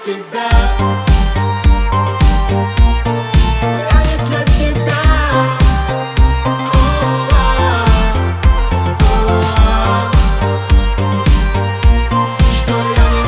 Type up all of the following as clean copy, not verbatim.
тебя. Я не для тебя. Что я не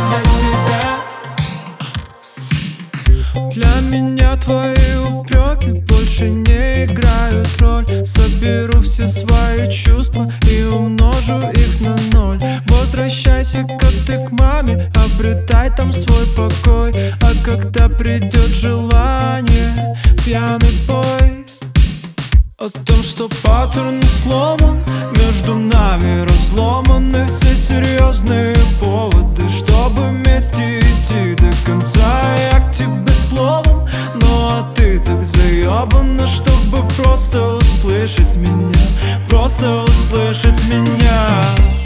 для тебя. Для меня твои упреки больше не играют роль. Соберу все свои чувства и умножу их на 0. Возвращайся-ка ты к маме, обретай там свой покой. А когда придет желание, пьяный пой о том, что паттерн сломан, между нами разломаны все серьезные поводы, чтобы вместе идти до конца. Я к тебе словом, ну а ты так заебана, чтобы просто услышать меня, просто услышать меня.